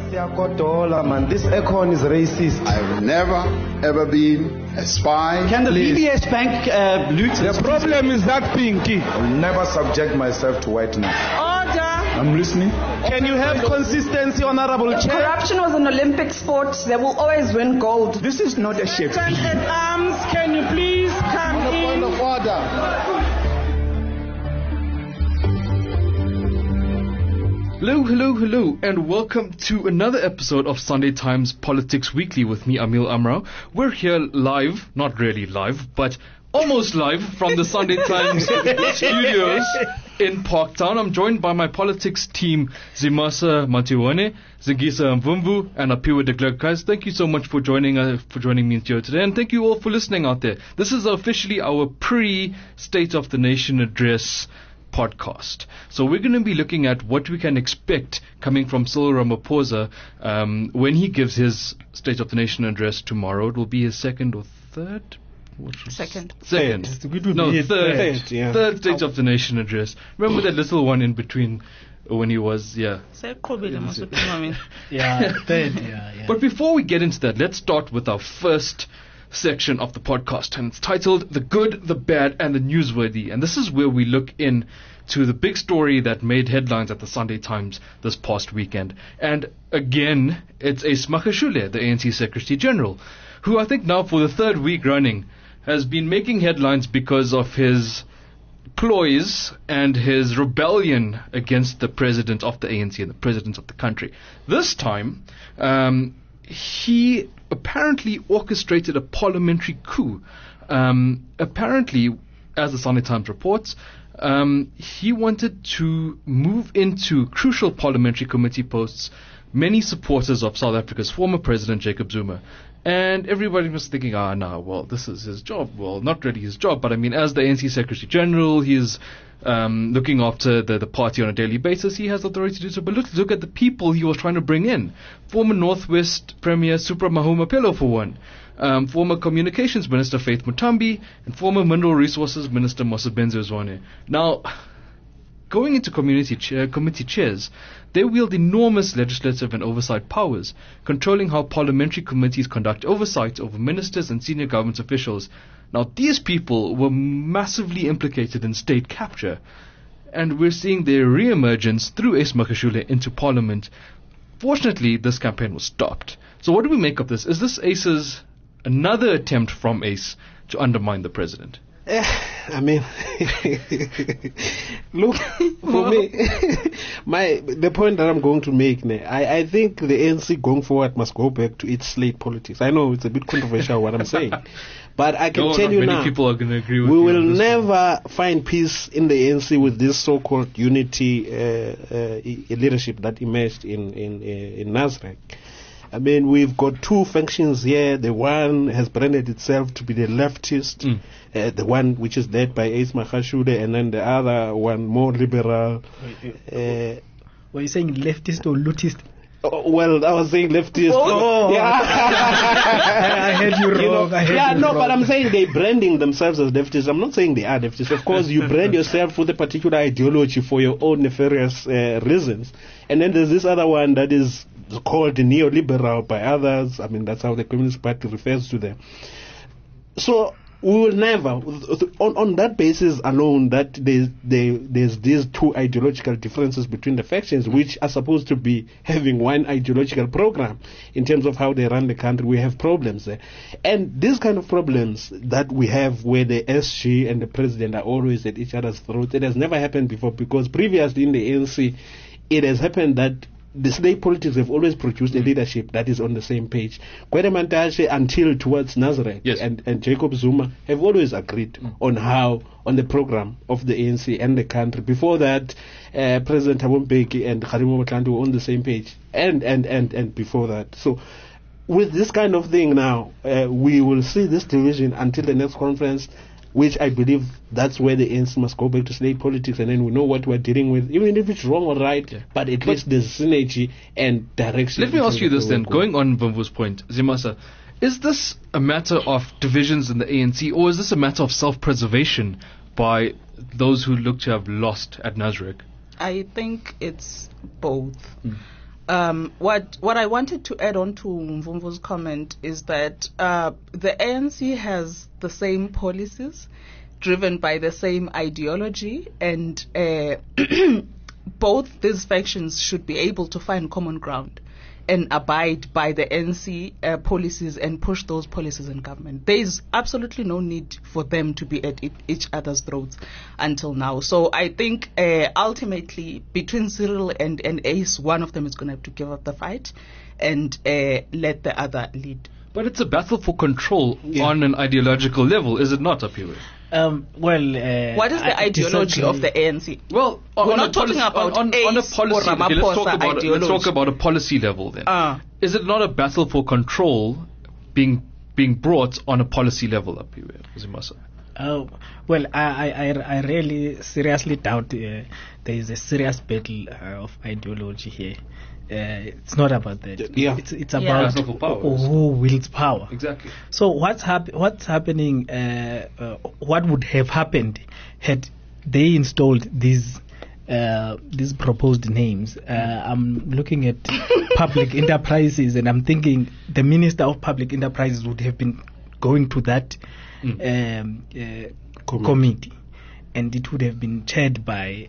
Man, this Econ is racist. I've never, ever been a spy. Can the BBS Bank loot? The problem is that Pinky. I'll never subject myself to whiteness. Order! I'm listening. Can you have consistency, Honorable Chair? Corruption was an Olympic sport. They will always win gold. This is not a ship. Arms, can you please come On the in? point of order. Hello, and welcome to another episode of Sunday Times Politics Weekly with me, Amil Amrao. We're here live, not really live, but almost live from the Sunday Times studios in Parktown. I'm joined by my politics team, Zimasa Matiwane, Zingisa Mvumvu, and Apiwa de Klerk. Guys, thank you so much for joining me here today, and thank you all for listening out there. This is officially our pre-State of the Nation address podcast. So we're going to be looking at what we can expect coming from Cyril Ramaphosa when he gives his State of the Nation address tomorrow. It will be his second or third? Second. Third State of the Nation address. Remember that little one in between when he was, Yeah, third, But before we get into that, let's start with our first section of the podcast, and it's titled The Good, the Bad, and the Newsworthy. And this is where we look in to the big story that made headlines at the Sunday Times this past weekend. And again, it's Ace Magashule, the ANC Secretary General, who I think now for the third week running has been making headlines because of his ploys and his rebellion against the president of the ANC and the president of the country. This time, he apparently orchestrated a parliamentary coup. Apparently, as the Sunday Times reports, he wanted to move into crucial parliamentary committee posts many supporters of South Africa's former president, Jacob Zuma. And everybody was thinking, this is his job. Well, not really his job, but I mean, as the ANC Secretary General, he's looking after the party on a daily basis. He has authority to do so. But look at the people he was trying to bring in. Former Northwest Premier Supra Mahumapelo, for one. Former Communications Minister Faith Mutambi, and former Mineral Resources Minister Mosebenzi Zwane. Now, going into committee chairs, they wield enormous legislative and oversight powers, controlling how parliamentary committees conduct oversight over ministers and senior government officials. Now, these people were massively implicated in state capture, and we're seeing their re-emergence through Ace Magashule into parliament. Fortunately, this campaign was stopped. So what do we make of this? Is this Ace's another attempt from Ace to undermine the president? I mean, look, for me, the point that I'm going to make, I think the ANC going forward must go back to its slate politics. I know it's a bit controversial what I'm saying, but I can tell you now, people are going to agree with we you will never find peace in the ANC with this so-called unity leadership that emerged in Nasrec. I mean, we've got two factions here. The one has branded itself to be the leftist, the one which is led by Ace Magashule, and then the other one more liberal. Were you saying leftist or lootist? Well, I was saying leftist. I heard you wrong. But I'm saying they're branding themselves as leftists. I'm not saying they are leftists. Of course, you brand yourself with a particular ideology for your own nefarious reasons. And then there's this other one that is called neoliberal by others. I mean, that's how the Communist Party refers to them. So we will never, on that basis alone, that there's these two ideological differences between the factions, which are supposed to be having one ideological program in terms of how they run the country. We have problems there. And these kind of problems that we have where the SG and the president are always at each other's throats, it has never happened before, because previously in the ANC, it has happened that the slate politics have always produced a leadership that is on the same page. Gwede Mantashe until towards Nasrec and Jacob Zuma have always agreed on the program of the ANC and the country. Before that, President Thabo Mbeki and Kgalema Motlanthe were on the same page, and before that. So with this kind of thing now, we will see this division until the next conference, which I believe that's where the ANC must go back to slate politics, and then we know what we're dealing with, even if it's wrong or right, but at least there's synergy and direction. Let me ask you this then, going on Mvumvu's point, Zimasa, is this a matter of divisions in the ANC, or is this a matter of self-preservation by those who look to have lost at Nasrec? I think it's both. what I wanted to add on to Mvumvu's comment is that the ANC has the same policies, driven by the same ideology, and both these factions should be able to find common ground and abide by the ANC policies and push those policies in government. There is absolutely no need for them to be at each other's throats until now. So I think ultimately between Cyril and Ace, one of them is going to have to give up the fight and let the other lead. But it's a battle for control on an ideological level, is it not, Apiwe? What is the ideology of the ANC? Well, we're not talking about on a policy. Okay, let's talk about a policy level then. Is it not a battle for control being brought on a policy level, Apiwe Zimasa? I really seriously doubt there is a serious battle of ideology here. It's not about that. Yeah. It's about who wields power. Exactly. So what's happening? What would have happened had they installed these proposed names? I'm looking at public enterprises, and I'm thinking the Minister of Public Enterprises would have been going to that committee, and it would have been chaired by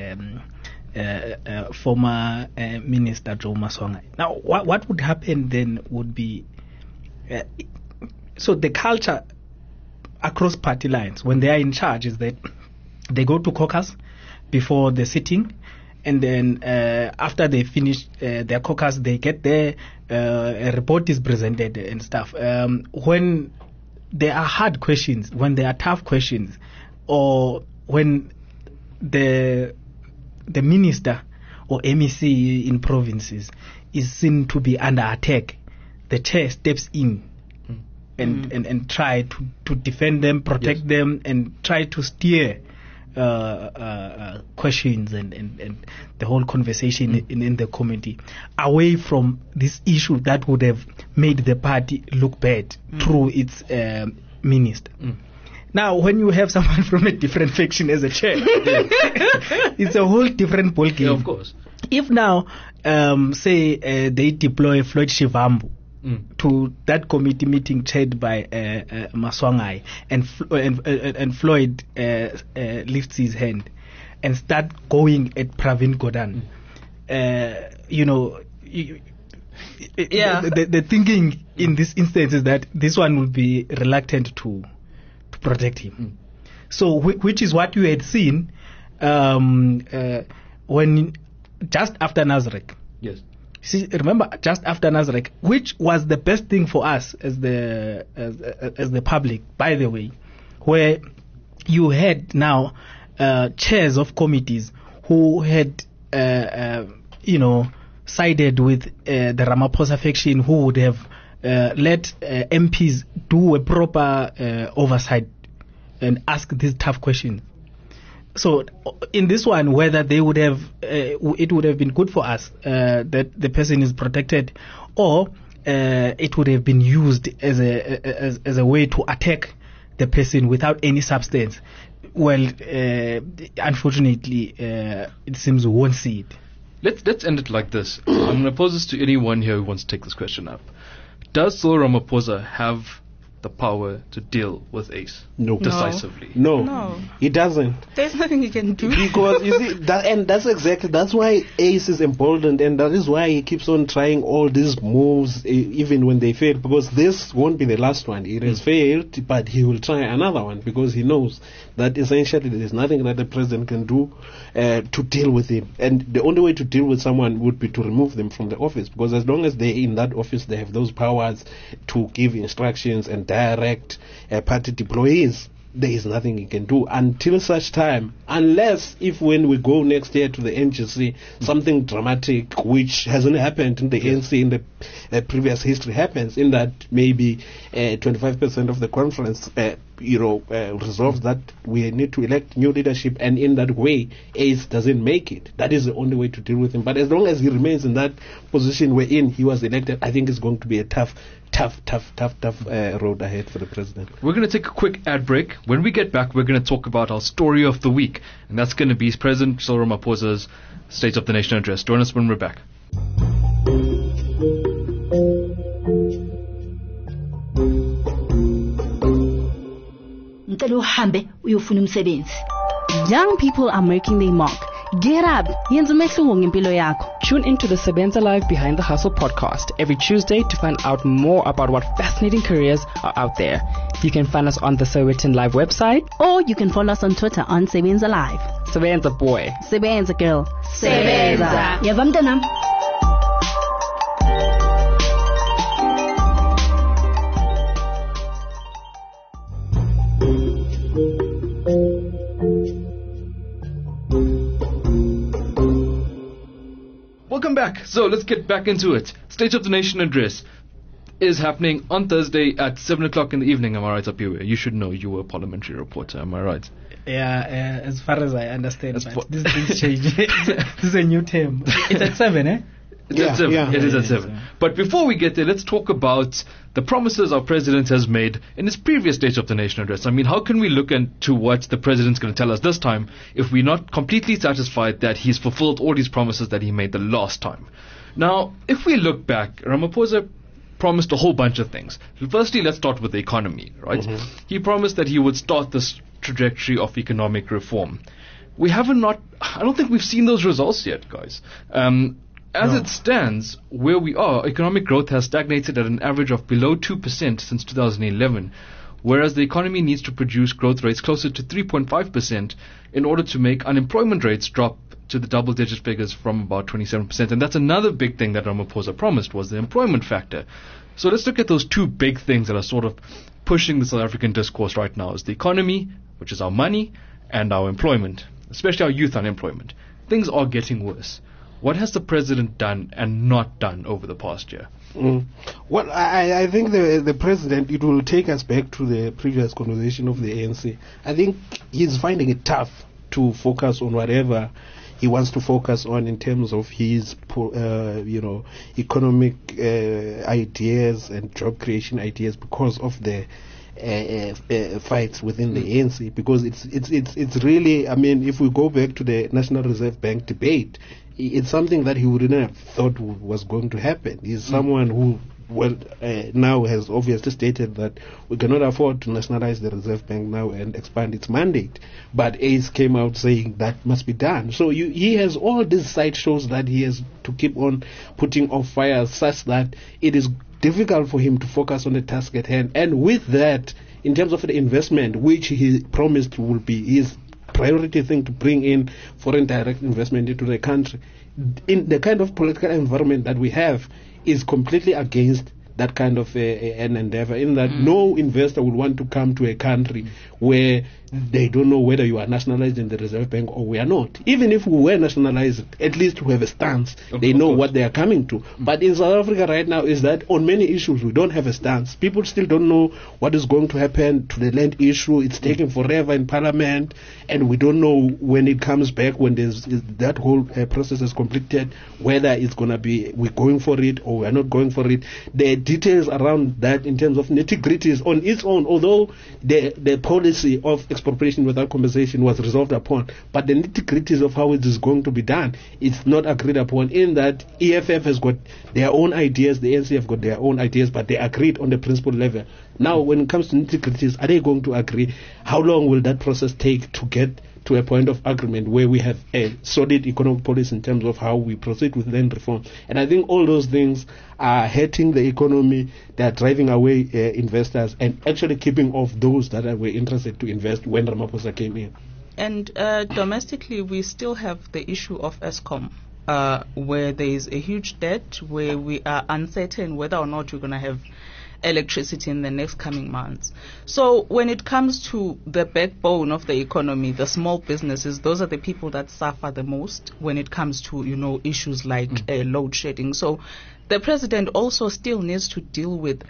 former Minister Joe Maswangai. Now, what would happen then would be so the culture across party lines when they are in charge is that they go to caucus before the sitting, and then after they finish their caucus, they get there, a report is presented and stuff. When there are hard questions, when there are tough questions, or when the minister or MEC in provinces is seen to be under attack, the chair steps in and try to defend them, protect them, and try to steer questions and the whole conversation in the committee away from this issue that would have made the party look bad through its minister. Now, when you have someone from a different faction as a chair, it's a whole different ballgame. Yeah, of course. If now, say, they deploy Floyd Shivambu to that committee meeting chaired by Maswangai, and Floyd lifts his hand and start going at Pravin Gordhan, the thinking in this instance is that this one will be reluctant to protect him. So, which is what you had seen when just after Nasrec. Yes. See, remember, just after Nasrec, which was the best thing for us as the public, by the way, where you had now chairs of committees who had sided with the Ramaphosa faction, who would have let MPs do a proper oversight and ask these tough questions. So in this one, whether they would have, it would have been good for us that the person is protected, or it would have been used as a way to attack the person without any substance. Well, unfortunately, it seems we won't see it. Let's end it like this. I'm going to pose this to anyone here who wants to take this question up. Does Cyril Ramaphosa have the power to deal with Ace decisively? No, he doesn't. There's nothing he can do. Because you see, that's why Ace is emboldened, and that is why he keeps on trying all these moves, even when they fail. Because this won't be the last one. It has failed, but he will try another one because he knows that essentially there is nothing that the president can do to deal with him. And the only way to deal with someone would be to remove them from the office, because as long as they're in that office, they have those powers to give instructions and direct party deployees. There is nothing he can do until such time, unless if when we go next year to the NGC, something dramatic which hasn't happened in the ANC in the previous history happens, in that maybe 25% of the conference resolves that we need to elect new leadership, and in that way Ace doesn't make it. That is the only way to deal with him. But as long as he remains in that position wherein he was elected, I think it's going to be a tough road ahead for the president. We're going to take a quick ad break. When we get back, we're going to talk about our story of the week, and that's going to be President Cyril Ramaphosa's State of the Nation address. Join us when we're back. ucela uhambe uyofuna umsebenzi. Young people are making their mark. Get up. Yenza umehluko ngempilo yakho. Tune into the Sebenza Live Behind the Hustle podcast every Tuesday to find out more about what fascinating careers are out there. You can find us on the Sowetan Live website, or you can follow us on Twitter on Sebenza Live. Sebenza boy. Sebenza girl. Sebenza. Yeva mntanam. Welcome back. So let's get back into it. State of the Nation address is happening on Thursday at 7 o'clock in the evening. Am I right, Apiwe? You should know. You were a parliamentary reporter. Am I right? Yeah, as far as I understand, but these things change. This is a new term. It's at 7, eh? It's at 7. Yeah. It is at 7. But before we get there, let's talk about the promises our president has made in his previous State of the Nation address. I mean, how can we look into what the president's going to tell us this time if we're not completely satisfied that he's fulfilled all these promises that he made the last time? Now, if we look back, Ramaphosa promised a whole bunch of things. Firstly, let's start with the economy, right? Mm-hmm. He promised that he would start this trajectory of economic reform. I don't think we've seen those results yet, guys. As it stands, where we are, economic growth has stagnated at an average of below 2% since 2011, whereas the economy needs to produce growth rates closer to 3.5% in order to make unemployment rates drop to the double-digit figures from about 27%. And that's another big thing that Ramaphosa promised, was the employment factor. So let's look at those two big things that are sort of pushing the South African discourse right now, is the economy, which is our money, and our employment, especially our youth unemployment. Things are getting worse. What has the president done and not done over the past year? Well, I think the president, it will take us back to the previous conversation of the ANC. I think he's finding it tough to focus on whatever he wants to focus on in terms of his, economic ideas and job creation ideas because of the fights within the ANC. Because it's really, I mean, if we go back to the National Reserve Bank debate, it's something that he wouldn't have thought was going to happen. He's someone who, now has obviously stated that we cannot afford to nationalize the Reserve Bank now and expand its mandate. But ACE came out saying that must be done. So he has all these side shows that he has to keep on putting off fires, such that it is difficult for him to focus on the task at hand. And with that, in terms of the investment, which he promised will be his priority thing to bring in foreign direct investment into the country, in the kind of political environment that we have, is completely against that kind of an endeavor, in that no investor would want to come to a country where they don't know whether you are nationalized in the Reserve Bank or we are not. Even if we were nationalized, at least we have a stance. They know what they are coming to. But in South Africa right now is that on many issues we don't have a stance. People still don't know what is going to happen to the land issue. It's taking forever in Parliament, and we don't know when it comes back, when that whole process is completed, whether it's going to be we're going for it or we're not going for it. The details around that in terms of nitty-gritties on its own, although the policy of expropriation without compensation was resolved upon, but the nitty-gritties of how it is going to be done, it's not agreed upon, in that EFF has got their own ideas, the ANC have got their own ideas, but they agreed on the principle level. Now, when it comes to nitty-gritties, are they going to agree? How long will that process take to get to a point of agreement where we have a solid economic policy in terms of how we proceed with land reform? And I think all those things are hurting the economy. They are driving away investors and actually keeping off those that were interested to invest when Ramaphosa came in. And domestically, we still have the issue of Eskom, where there is a huge debt, where we are uncertain whether or not we're going to have electricity in the next coming months. So when it comes to the backbone of the economy, the small businesses, those are the people that suffer the most when it comes to, issues like load shedding. So the president also still needs to deal with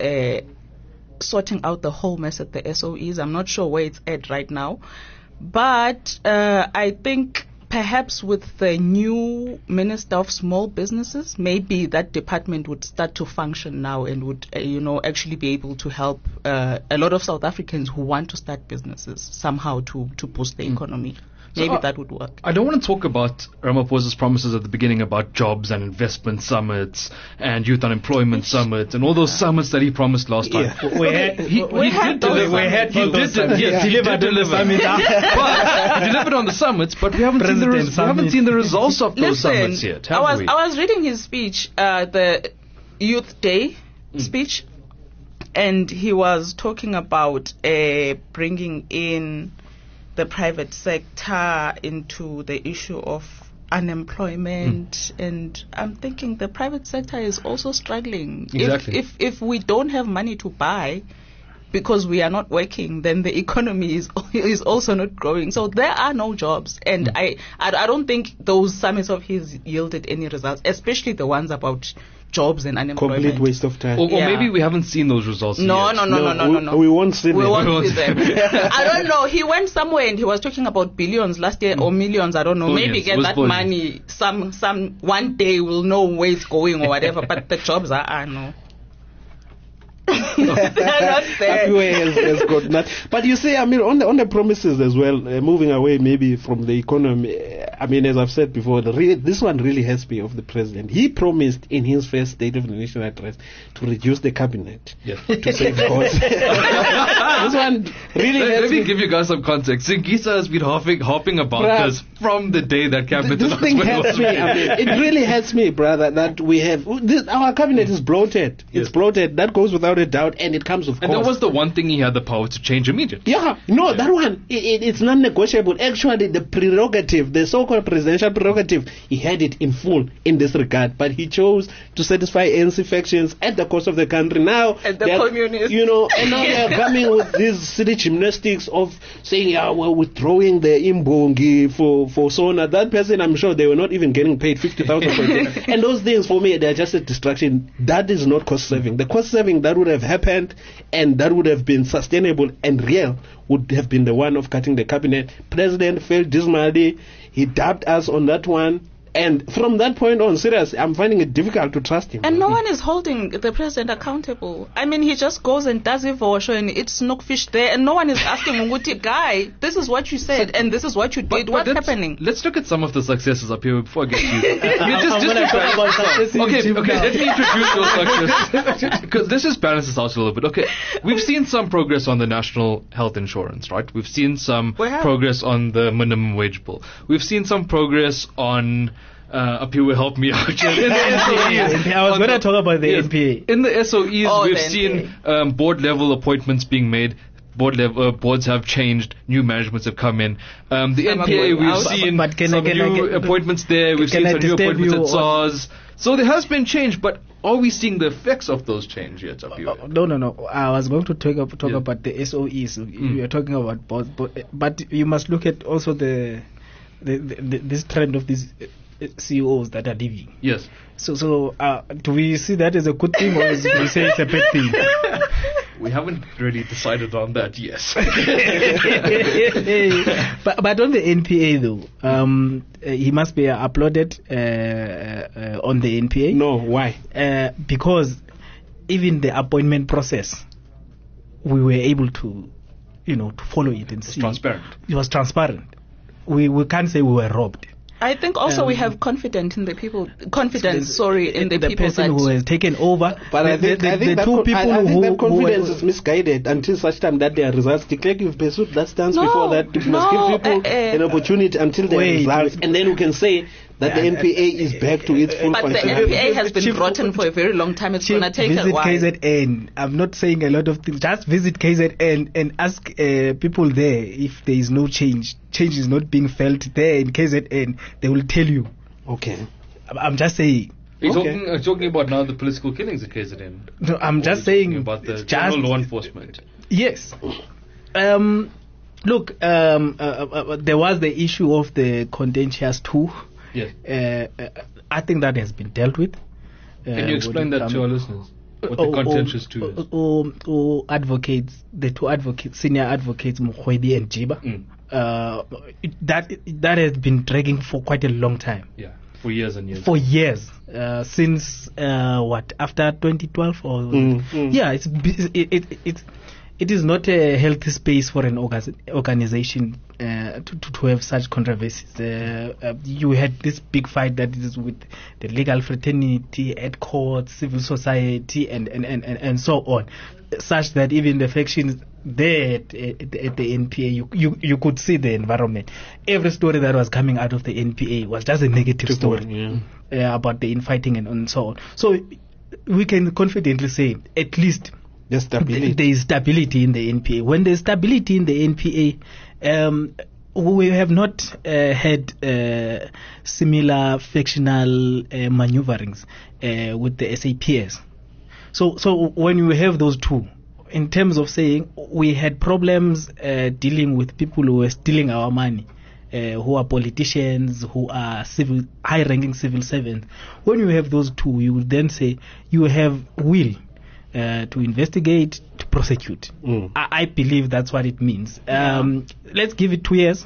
sorting out the whole mess at the SOEs. I'm not sure where it's at right now, but I think perhaps with the new Minister of Small Businesses, maybe that department would start to function now and would, actually be able to help a lot of South Africans who want to start businesses somehow to boost the economy. maybe that would work. I don't want to talk about Ramaphosa's promises at the beginning about jobs and investment summits and youth unemployment summits and all those summits that he promised last time. Yeah. We had He did deliver. He did deliver. But he delivered on the summits, but we haven't seen the results of those summits yet, have we? I was reading his speech, the Youth Day speech, and he was talking about bringing in the private sector into the issue of unemployment, and I'm thinking the private sector is also struggling. Exactly. If we don't have money to buy because we are not working, then the economy is also not growing. So there are no jobs, and I don't think those summits of his yielded any results, especially the ones about jobs and unemployment. Complete waste of time. Or maybe we haven't seen those results yet. No. We won't see them. We won't see them. I don't know. He went somewhere and he was talking about billions last year or millions. I don't know. Billions. Maybe get that money. Some one day we'll know where it's going or whatever. But the jobs are no. They're not there. Has got nothing. But you see, I mean, on the promises as well, moving away maybe from the economy. I mean, as I've said before, this one really has me of the president. He promised in his first State of the Nation address to reduce the cabinet to save costs. This one really Let me give you guys some context. Singisa has been harping about this from the day that cabinet this thing hurts me. I mean, it really hurts me, brother, that we have our cabinet is bloated. It's bloated. That goes without a doubt, and it comes with cost. And that was the one thing he had the power to change immediately. That one, it's non-negotiable. Actually, the prerogative, the so-called presidential prerogative, he had it in full in this regard, but he chose to satisfy ANC factions at the cost of the country. Now, and the communists, and now they are coming with these silly gymnastics of saying, we're withdrawing the imbongi for Sona. That person, I'm sure they were not even getting paid 50,000 for it. And those things, for me, they're just a distraction. That is not cost saving. The cost saving that would have happened and that would have been sustainable and real would have been the one of cutting the cabinet. President failed dismally. He dabbed us on that one. And from that point on, seriously, I'm finding it difficult to trust him. And no one is holding the president accountable. I mean, he just goes and does it for sure, and it's snookfish there, and no one is asking Nguti, guy, this is what you said, and this is what you did. What's happening? Let's look at some of the successes up here before I get to you. Okay, let me introduce your success. Because this just balances out a little bit. Okay, we've seen some progress on the national health insurance, right? We've seen some progress on the minimum wage bill. We've seen some progress on up here will help me out. In the SOEs, I was going to talk about the NPA. In the SOEs, we've seen board level appointments being made. Boards have changed. New managements have come in. The NPA, we've seen some new appointments there. We've seen some new appointments at SARS. So there has been change, but are we seeing the effects of those change yet? No. I was going to talk about the SOEs. You are talking about boards, but you must look at also this trend of these CEOs that are leaving. Yes. So do we see that as a good thing, or do we say it's a bad thing? We haven't really decided on that yet. But on the NPA though, he must be uploaded on the NPA. No, why? Because even the appointment process, we were able to, to follow it and see. Transparent. It was transparent. We can't say we were robbed. I think also we have confidence in the people. In the people person who has taken over. But I think that confidence is misguided until such time that their results declare. You've pursued that stance before that. You must give people an opportunity until their results, and then we can say that the NPA is back to its full function. But the NPA has been rotten for a very long time. It's going to take a while. Visit KZN. I'm not saying a lot of things. Just visit KZN and ask people there if there is no change. Change is not being felt there in KZN. They will tell you. Okay. I'm just saying. Are you talking about now the political killings at KZN? No, I'm just saying about the general law enforcement. Yes. Look, there was the issue of the contentious two. Yes. I think that has been dealt with. Can you explain that to our listeners? What the contentious two is? The two advocates, senior advocates, Mokhwebi and Jiba. That has been dragging for quite a long time. Yeah, for years and years. For years, since after 2012 or yeah, it's it is not a healthy space for an organization to have such controversies. You had this big fight that is with the legal fraternity at court, civil society, and so on, such that even the factions there at the NPA, you could see the environment. Every story that was coming out of the NPA was just a negative story about the infighting and so on. So we can confidently say at least there is stability in the NPA. When there is stability in the NPA, we have not had similar factional maneuverings with the SAPS. So when you have those two, in terms of saying we had problems dealing with people who were stealing our money, who are politicians, who are high-ranking civil servants. When you have those two, you would then say you have will to investigate, to prosecute. I believe that's what it means. Let's give it 2 years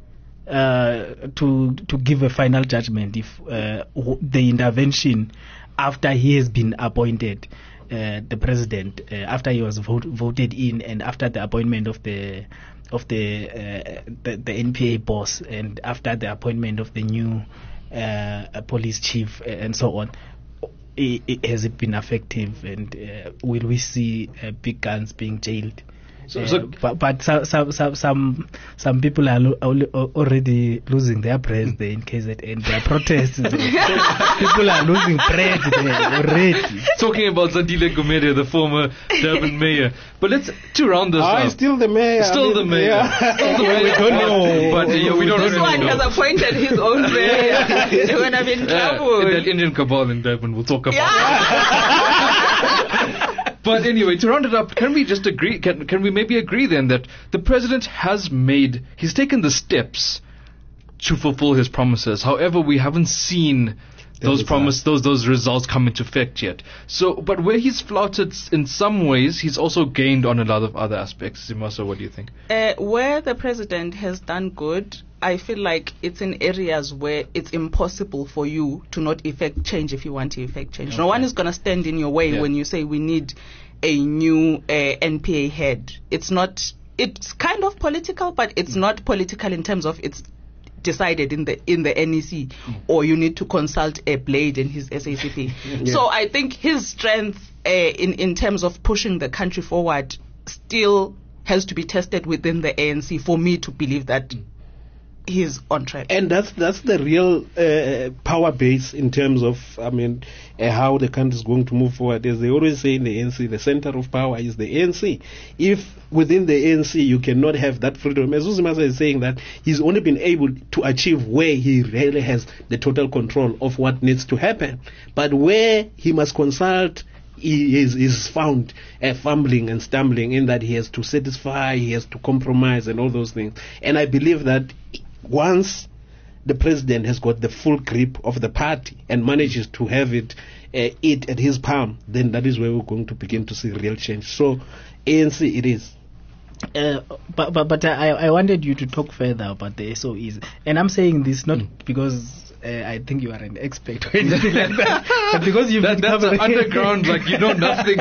to give a final judgment if the intervention after he has been appointed, the president, after he was voted in, and after the appointment of the NPA boss, and after the appointment of the new police chief, and so on, has it been effective, and will we see big guns being jailed? But some people are already losing their breath there in KZN. There are protests. People are losing breath there already. Talking about Zandile Gumede, the former Durban mayor. But to round this up. Still the mayor. Still the mayor. Still the mayor. We don't know. But we don't this really one know. has appointed his own mayor. They're going to be in trouble. That Indian cabal in Durban, we'll talk about. But anyway, to round it up, can we just agree? Can we maybe agree then that the president he's taken the steps to fulfill his promises. However, we haven't seen those results come into effect yet. So, but where he's flouted in some ways, he's also gained on a lot of other aspects. Simaso, what do you think? Where the president has done good, I feel like it's in areas where it's impossible for you to not effect change if you want to effect change. Okay. No one is going to stand in your way when you say we need a new NPA head. It's kind of political, but it's not political in terms of it's decided in the NEC, or you need to consult a Blade and his SACP. So I think his strength in terms of pushing the country forward still has to be tested within the ANC for me to believe that he's on track. And that's the real power base in terms of, how the country is going to move forward. As they always say in the ANC, the center of power is the ANC. If within the ANC you cannot have that freedom, as Uzimasa is saying that he's only been able to achieve where he really has the total control of what needs to happen. But where he must consult, he is found fumbling and stumbling in that he has to satisfy, he has to compromise and all those things. And I believe that once the president has got the full grip of the party and manages to have it at his palm, then that is where we're going to begin to see real change. So ANC it is. But I wanted you to talk further about the SOEs, and I'm saying this not because I think you are an expert or anything like that, but because you've been covering underground, like you know nothing.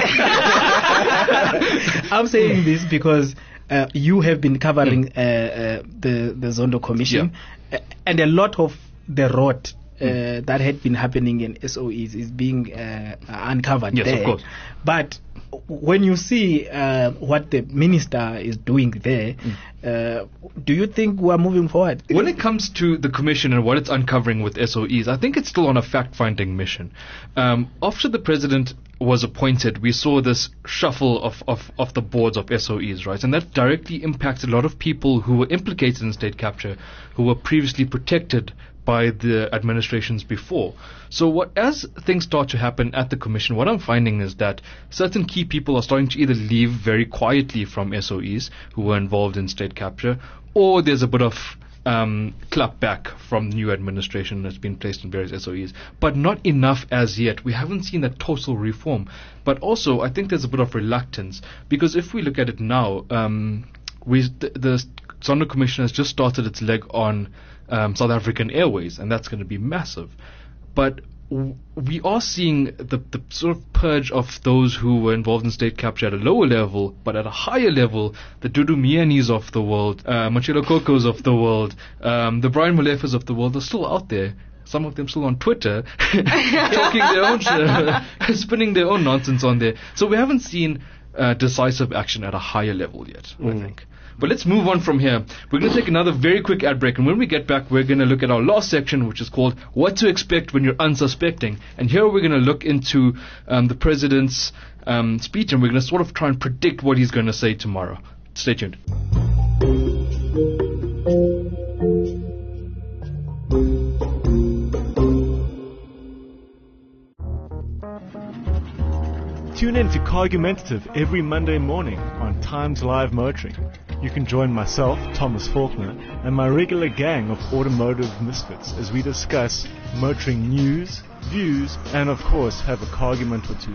I'm saying this because you have been covering the Zondo Commission, and a lot of the rot that had been happening in SOEs is being uncovered there. Of course. But when you see what the minister is doing there, do you think we are moving forward? When it comes to the commission and what it's uncovering with SOEs, I think it's still on a fact-finding mission. After the president was appointed, we saw this shuffle of the boards of SOEs, right? And that directly impacted a lot of people who were implicated in state capture, who were previously protected by the administrations before. So as things start to happen at the commission, what I'm finding is that certain key people are starting to either leave very quietly from SOEs who were involved in state capture, or there's a bit of clap back from the new administration that's been placed in various SOEs, but not enough as yet. We haven't seen that total reform. But also, I think there's a bit of reluctance, because if we look at it now, the Zondo Commission has just started its leg on South African Airways, and that's going to be massive. But we are seeing the sort of purge of those who were involved in state capture at a lower level, but at a higher level, the Dudu Mianis of the world, Machelo Kokos of the world, the Brian Molefas of the world are still out there. Some of them still on Twitter, talking their own shit, spinning their own nonsense on there. So we haven't seen decisive action at a higher level yet, I think. But let's move on from here. We're going to take another very quick ad break, and when we get back, we're going to look at our last section, which is called What to Expect When You're Unsuspecting. And here we're going to look into the president's speech, and we're going to sort of try and predict what he's going to say tomorrow. Stay tuned. Tune in to Cargumentative every Monday morning on Times Live Motoring. You can join myself, Thomas Faulkner, and my regular gang of automotive misfits as we discuss motoring news, views, and of course have a cargument or two.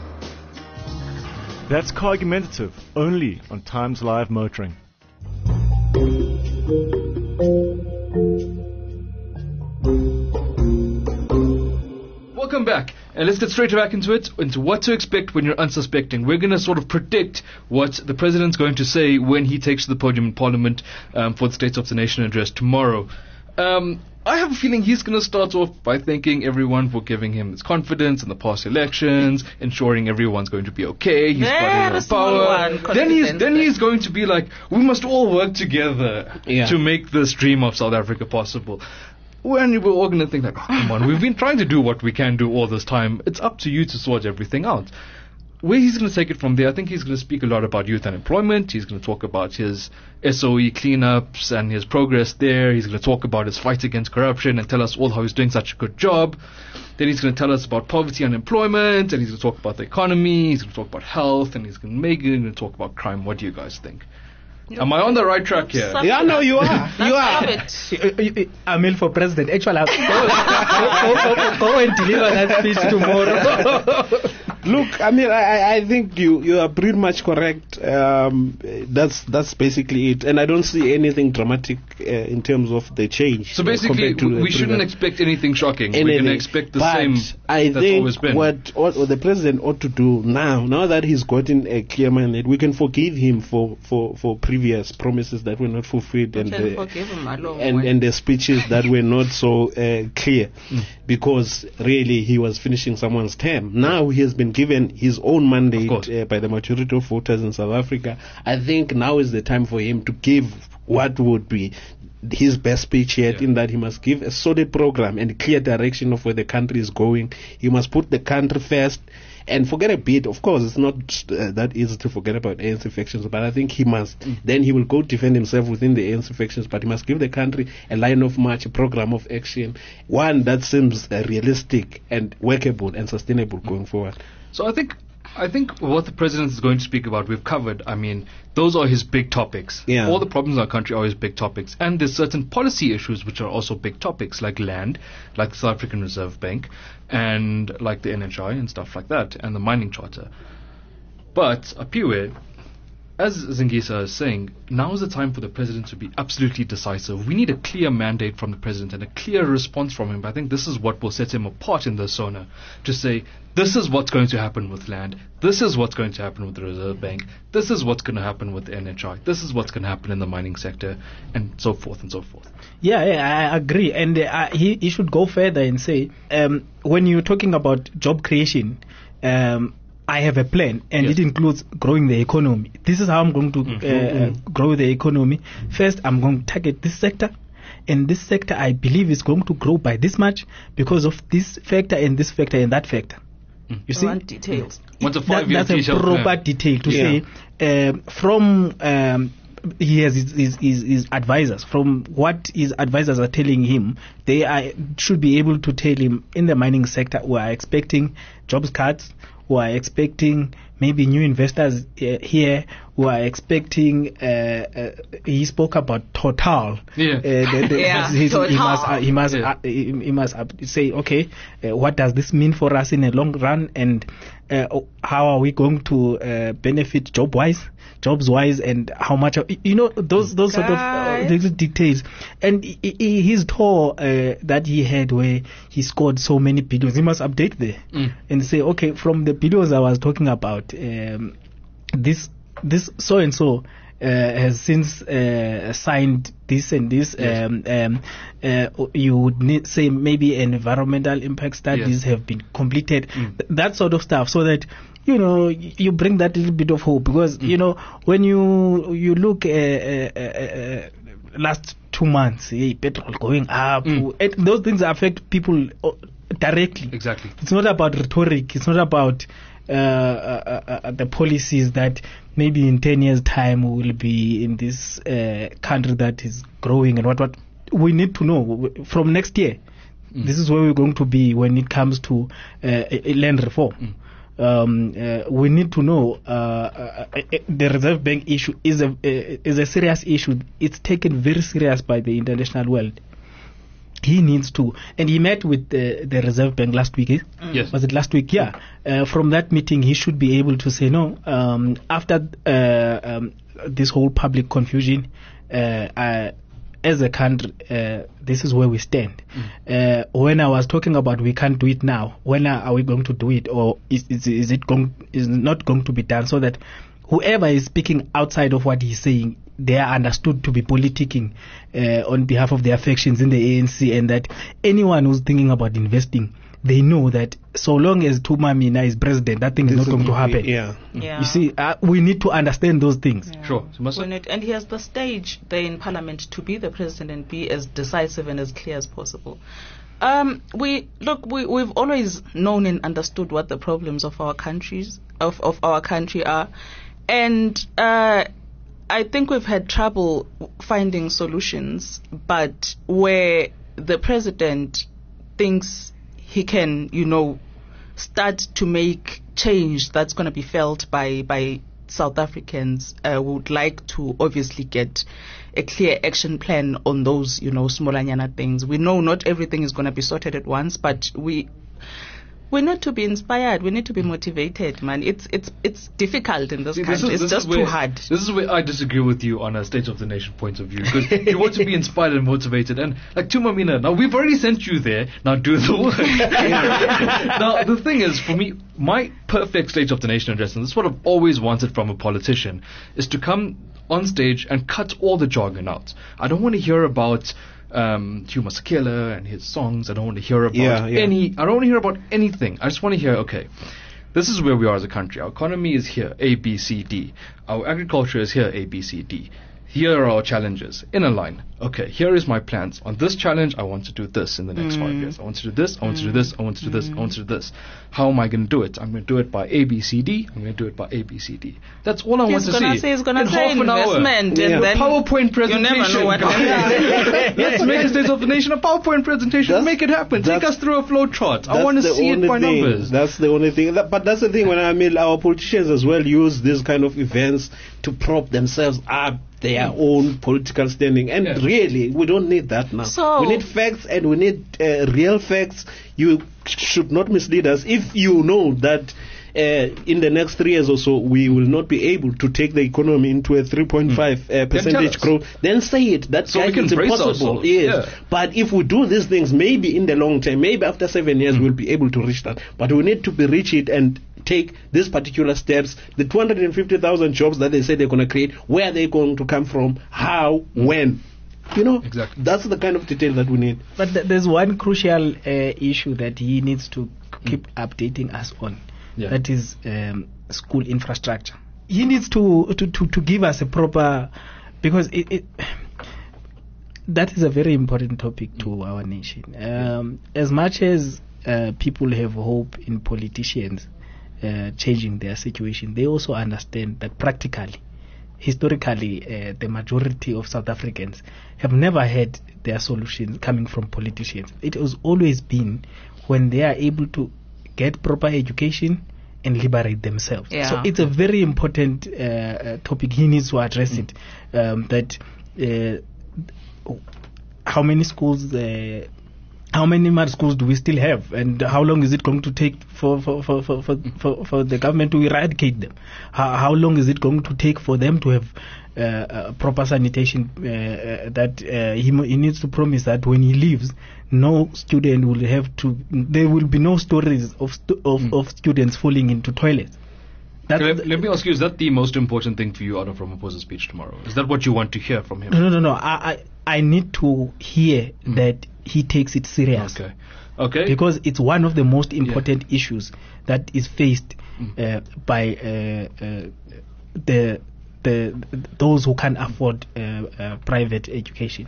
That's Cargumentative, only on Times Live Motoring. Welcome back, and let's get straight back into it, into what to expect when you're unsuspecting. We're going to sort of predict what the president's going to say when he takes to the podium in Parliament for the State of the Nation address tomorrow. I have a feeling he's going to start off by thanking everyone for giving him his confidence in the past elections, ensuring everyone's going to be okay. He's got his power. Then he's going to be like, we must all work together to make this dream of South Africa possible. When we're all going to think like, oh, come on, we've been trying to do what we can do all this time. It's up to you to sort everything out. Where he's going to take it from there, I think he's going to speak a lot about youth unemployment. He's going to talk about his SOE cleanups and his progress there. He's going to talk about his fight against corruption and tell us all how he's doing such a good job. Then he's going to tell us about poverty and unemployment, and he's going to talk about the economy. He's going to talk about health, and he's going to talk about crime. What do you guys think? Am I on the right track here? Yeah, no, you are. You are. Amil for president. Actually, go and deliver that speech tomorrow. Look, I mean, I think you are pretty much correct. That's basically it, and I don't see anything dramatic in terms of the change. So basically, we shouldn't expect anything shocking. We're going to expect the same. I that's always been. What the president ought to do now that he's gotten a clear mandate, we can forgive him for previous promises that were not fulfilled and the speeches that were not so clear, because really he was finishing someone's term. Now he has been given his own mandate by the majority of voters in South Africa. I think now is the time for him to give what would be his best speech yet, in that he must give a solid program and clear direction of where the country is going. He must put the country first and forget a bit. Of course, it's not that easy to forget about ANC factions, but I think he must. Then he will go defend himself within the ANC factions, but he must give the country a line of march, a program of action, one that seems realistic and workable and sustainable going forward. So I think what the president is going to speak about, we've covered. I mean, those are his big topics. Yeah. All the problems in our country are his big topics. And there's certain policy issues which are also big topics, like land, like the South African Reserve Bank, and like the NHI and stuff like that, and the mining charter. But, Apiwe, as Zingisa is saying, now is the time for the president to be absolutely decisive. We need a clear mandate from the president and a clear response from him. I think this is what will set him apart in the SONA, to say, this is what's going to happen with land, this is what's going to happen with the Reserve Bank, this is what's going to happen with the NHI, this is what's going to happen in the mining sector, and so forth and so forth. Yeah, I agree. And he should go further and say, when you're talking about job creation, I have a plan, and it includes growing the economy. This is how I'm going to grow the economy. First, I'm going to target this sector, and this sector I believe is going to grow by this much because of this factor and this factor and that factor. You see? Want details. What's a 5-year That's a proper detail to say from he has his advisors. From what his advisors are telling him, they should be able to tell him in the mining sector we are expecting jobs cuts, we are expecting maybe new investors here, we are expecting he spoke about Total. He must say, okay, what does this mean for us in the long run? And how are we going to benefit jobs-wise, and how much, those sort of these details. And his tour that he had, where he scored so many billions, he must update there and say, okay, from the billions I was talking about, this so and so has since signed this and this. You would say maybe environmental impact studies have been completed, that sort of stuff, so that you bring that little bit of hope, because when you look last 2 months, petrol going up, those things affect people directly. Exactly. It's not about rhetoric. It's not about the policies that maybe in 10 years' time we will be in this country that is growing, and what we need to know from next year. This is where we're going to be when it comes to land reform. We need to know the Reserve Bank issue is a serious issue. It's taken very serious by the international world. He needs to, and he met with the Reserve Bank last week. Yes. Was it last week? Yeah. From that meeting, he should be able to say no. After this whole public confusion, as a country, this is where we stand. When I was talking about we can't do it now, when are we going to do it, or is not going to be done, so that whoever is speaking outside of what he's saying, they are understood to be politicking on behalf of their factions in the ANC, and that anyone who's thinking about investing, they know that so long as Tuma Mina is president, that thing is not going to happen. Yeah. You see, we need to understand those things. Yeah. Sure. And he has the stage there in Parliament to be the president and be as decisive and as clear as possible. We've always known and understood what the problems of our countries of our country are, and I think we've had trouble finding solutions, but where the president thinks he can, start to make change that's going to be felt by South Africans, would like to obviously get a clear action plan on those, smallanyana things. We know not everything is going to be sorted at once, but we need to be inspired. We need to be motivated, man. It's difficult in this country. It's just too hard. This is where I disagree with you on a State of the Nation point of view, because you want to be inspired and motivated. And like Tuma Mina, now we've already sent you there. Now do the work. Now the thing is, for me, my perfect State of the Nation address, and this is what I've always wanted from a politician, is to come on stage and cut all the jargon out. I don't want to hear about Hugh Masekela and his songs. I don't want to hear about I don't want to hear about anything. I just want to hear, okay, this is where we are as a country. Our economy is here, A, B, C, D. Our agriculture is here, A, B, C, D. Here are our challenges in a line. Okay, here is my plans. On this challenge, I want to do this in the next 5 years. I want to do this, I want to do this, I want to do this, I want to do this. How am I going to do it? I'm going to do it by A, B, C, D. I'm going to do it by A, B, C, D. That's all I want to see. He's going to say investment, and then PowerPoint presentation. You never know what Let's make a State of the Nation a PowerPoint presentation. Make it happen. Take us through a flow chart. I want to see it by numbers. That's the only thing. But that's the thing. When our politicians as well use these kind of events to prop themselves up their own political standing, and really we don't need that now. So we need facts, and we need real facts. You should not mislead us. If you know that in the next 3 years or so we will not be able to take the economy into a 3.5 percentage growth, then say it. That's so we can impossible. Yes. But if we do these things, maybe in the long term, maybe after 7 years we'll be able to reach that. But we need to reach it and take these particular steps. The 250,000 jobs that they say they're going to create, where are they going to come from, how, when? Exactly. That's the kind of detail that we need. But there's one crucial issue that he needs to keep updating us on. That is school infrastructure. He needs to give us a proper, because that is a very important topic to our nation. As much as people have hope in politicians changing their situation, they also understand that practically, historically, the majority of South Africans have never had their solutions coming from politicians. It has always been when they are able to get proper education and liberate themselves. So it's a very important topic. He needs to address it. That how many schools how many mud schools do we still have, and how long is it going to take for the government to eradicate them? How long is it going to take for them to have proper sanitation? He needs to promise that when he leaves, no student will have to. There will be no stories of students falling into toilets. Let me ask you: is that the most important thing for you out of Ramaphosa's speech tomorrow? Is that what you want to hear from him? No. I need to hear that he takes it serious. Okay. Because it's one of the most important issues that is faced by those who can't afford private education.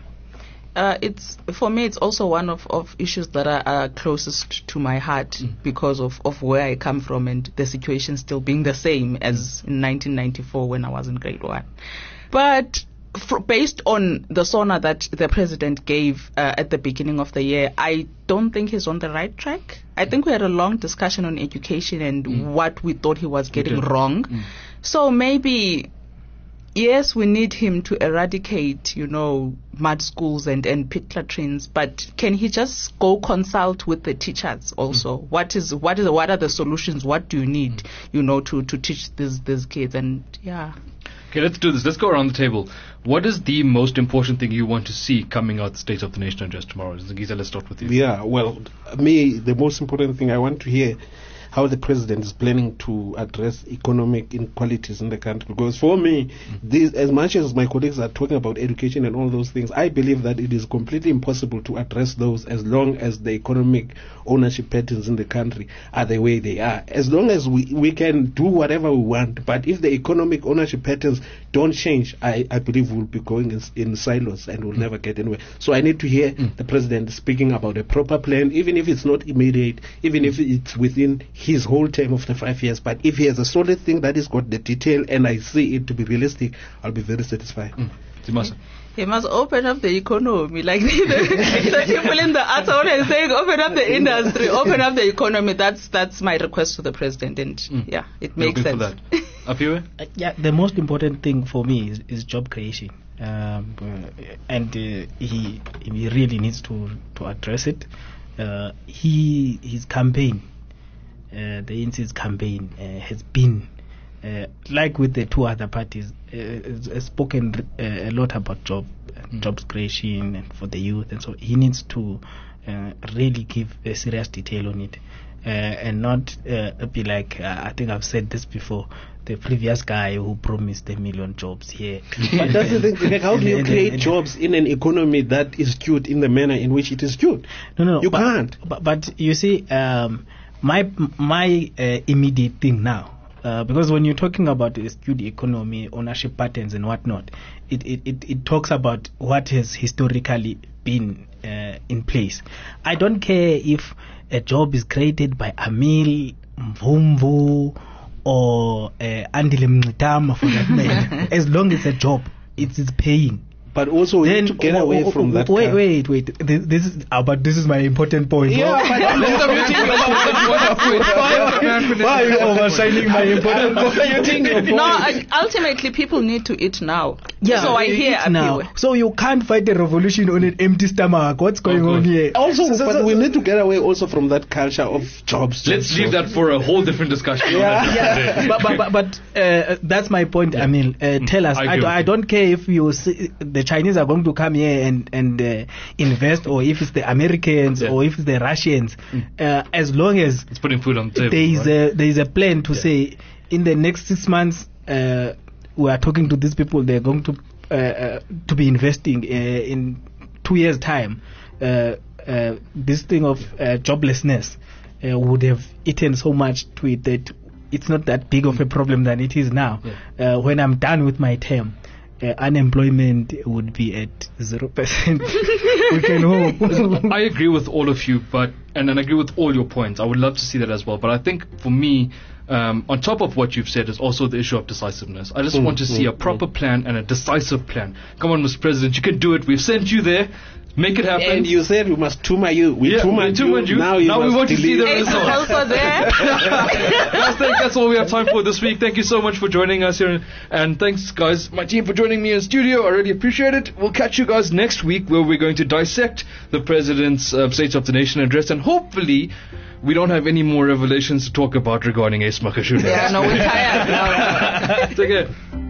For me, it's also one of issues that are closest to my heart because of where I come from and the situation still being the same as in 1994 when I was in grade 1. But based on the SONA that the president gave at the beginning of the year, I don't think he's on the right track. I think we had a long discussion on education and what we thought he was getting wrong. So maybe, yes, we need him to eradicate, mud schools and pit latrines, but can he just go consult with the teachers also? What are the solutions? What do you need, to teach these kids? And Okay, let's do this. Let's go around the table. What is the most important thing you want to see coming out the State of the Nation address tomorrow? Zigiza, let's start with you. Yeah, well, the most important thing I want to hear how the president is planning to address economic inequalities in the country. Because for me, as much as my colleagues are talking about education and all those things, I believe that it is completely impossible to address those as long as the economic ownership patterns in the country are the way they are. As long as we can do whatever we want, but if the economic ownership patterns don't change, I believe we'll be going in silos and we'll never get anywhere. So I need to hear the president speaking about a proper plan, even if it's not immediate, even if it's within his whole term of the 5 years. But if he has a solid thing that has got the detail and I see it to be realistic, I'll be very satisfied. He must open up the economy, like the people in the arts are always saying, open up the industry, open up the economy. That's my request to the president, and it makes sense. For that. The most important thing for me is job creation, and he really needs to address it. His campaign, the NC's campaign, has been. Like with the two other parties, has spoken a lot about jobs creation and for the youth, and so he needs to really give a serious detail on it, and not be like I think I've said this before, the previous guy who promised 1 million jobs here. But that's the thing. Like, how do you create jobs in an economy that is skewed in the manner in which it is skewed? No, you can't. But you see, my immediate thing now. Because when you're talking about the skewed economy, ownership patterns and whatnot, it talks about what has historically been in place. I don't care if a job is created by Amil, Mvumvu, or Andile Mngitama, for that matter. As long as a job, it is paying. But also we need to get away from that. Wait. This is my important point. Yeah, why are you overshining my important point? No, ultimately people need to eat now. Yeah, so I hear now. So you can't fight a revolution on an empty stomach. What's going on here? Also, but we need to get away also from that culture of jobs. Let's leave that for a whole different discussion. But that's my point, Amil. Tell us. I don't care if you see the Chinese are going to come here and invest, or if it's the Americans or if it's the Russians, as long as it's putting food on the table. There is a plan to say in the next 6 months we are talking to these people. They're going to be investing in 2 years' time. This thing of joblessness would have eaten so much to it that it's not that big of a problem than it is now. When I'm done with my term, unemployment would be at 0%. We can hope. I agree with all of you, but and I agree with all your points. I would love to see that as well. But I think for me, on top of what you've said, is also the issue of decisiveness. I just want to see a proper plan and a decisive plan. Come on, Mr. President, you can do it. We've sent you there. Make it happen. And you said we must tuma you. We tumaed you. Now we want to see the results. Also there. I think that's all we have time for this week. Thank you so much for joining us here. And thanks, guys, my team, for joining me in studio. I really appreciate it. We'll catch you guys next week, where we're going to dissect the President's State of the Nation address. And hopefully, we don't have any more revelations to talk about regarding Ace Makashule. Yeah, no, we're tired now. Take care.